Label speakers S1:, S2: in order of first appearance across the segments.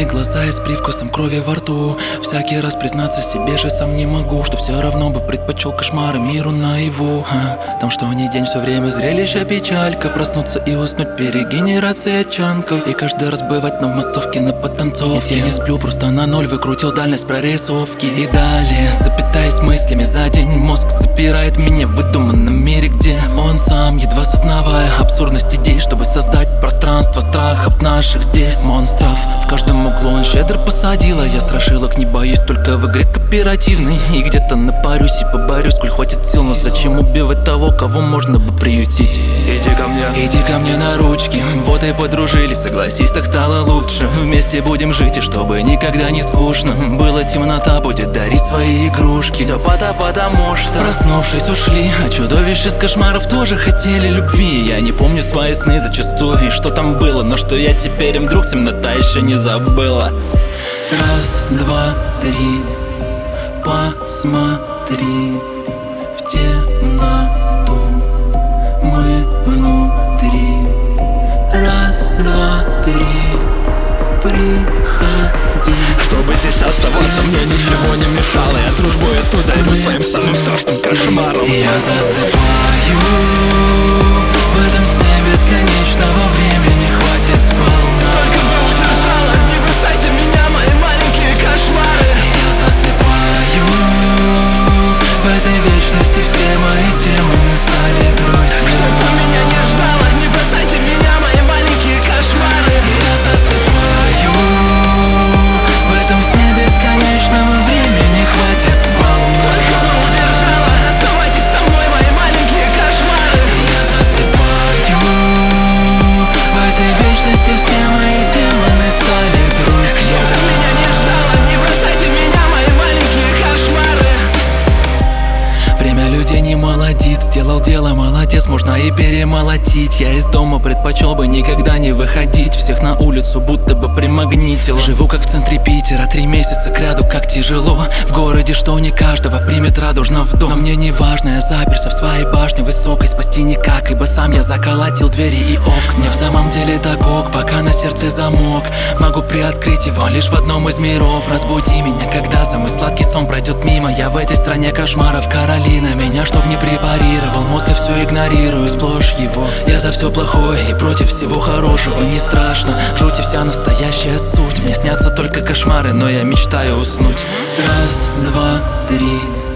S1: Зеленые глаза и с привкусом крови во рту. Всякий раз признаться себе же сам не могу, что все равно бы предпочел кошмары миру наяву. Там что ни день все время зрелище печалька. Проснуться и уснуть, перегенерация чанков. И каждый раз бывать в массовке на подтанцовке. Нет, я не сплю, просто на ноль выкрутил дальность прорисовки. И далее, запитаясь мыслями за день, мозг запирает меня в выдуманном мире, где он сам, едва сознавая абсурдность идей, чтобы создать пространство страхов наших здесь. Монстров в каждом углу он щедро посадил, а я страшилок не боюсь только в игре кооперативной. И где-то напарюсь и поборюсь, сколь хватит сил. Но зачем убивать того, кого можно бы приютить? Иди ко мне на ручки, вот и подружились. Согласись, так стало лучше. Вместе будем жить, и чтобы никогда не скучно было, темнота будет дарить свои игрушки. Все потому что, проснувшись, ушли, а чудовища из кошмаров тоже хотели любви. Я не помню свои сны зачастую, и что там было, но что я теперь им друг, темнота еще не забыла. Раз, два, три, посмотри в темноту, мы внутри. Раз, два, три, приходи.
S2: Чтобы здесь оставаться, мне ничего не мешало. Я дружбу эту дарю своим самым страшным кошмаром.
S1: Я засыпаю в этом сне бесконечного времени, хватит сполна.
S2: Только бы удержала, не бросайте меня, мои маленькие кошмары.
S1: Я засыпаю в этой вечности, все мои демоны стали друзьями.
S2: Что бы меня не ждало, не бросайте меня, мои маленькие кошмары.
S1: Я засыпаю в этом сне бесконечного времени, хватит сполна.
S2: Только бы удержала, оставайтесь со мной, мои маленькие кошмары.
S1: Я засыпаю в этой вечности, все мои демоны стали друзьями.
S2: Что-то меня не ждало, не бросайте меня, мои маленькие кошмары.
S1: Время людей не молодит, сделал дело, молодец, можно и перемолотить. Я из дома предпочел бы никогда не выходить, всех на улицу будто бы примагнитил. Живу как в центре Питера, 3 месяца кряду, как тяжело. В городе, что не каждого примет радужно в дом. Но мне не важно, я заперся в своей башне высокой, спасти никак, ибо сам я заколотил двери и окна. Мне в самом деле так ок, пока на сердце замок. Могу приоткрыть его лишь в одном из миров. Разбуди меня, когда самый сладкий сон пройдет мимо. Я в этой стране кошмаров, Каролина меня, чтоб не препарировал. Мозг я все игнорирую, сплошь его. Я за все плохое и против всего хорошего. Не страшно, жуть и вся настоящая суть. Мне снятся только кошмары, но я мечтаю уснуть. Раз, два, три,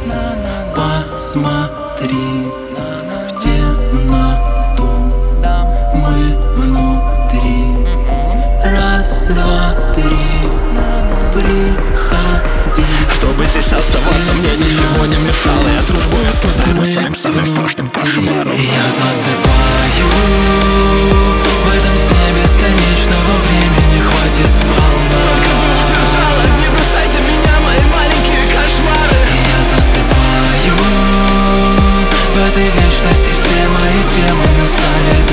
S1: посмотри в темноту, мы внутри. Раз, два, три, приходи.
S2: Чтобы здесь оставаться, мне ничего не мешало. Я дружбу эту дарю своим самым страшным кошмаром.
S1: Я засыпаю в этом сне бесконечного времени, хватит сполна.
S2: Только бы удержала, не бросайте меня, мои маленькие кошмары.
S1: Я засыпаю в этой вечности, все мои демоны стали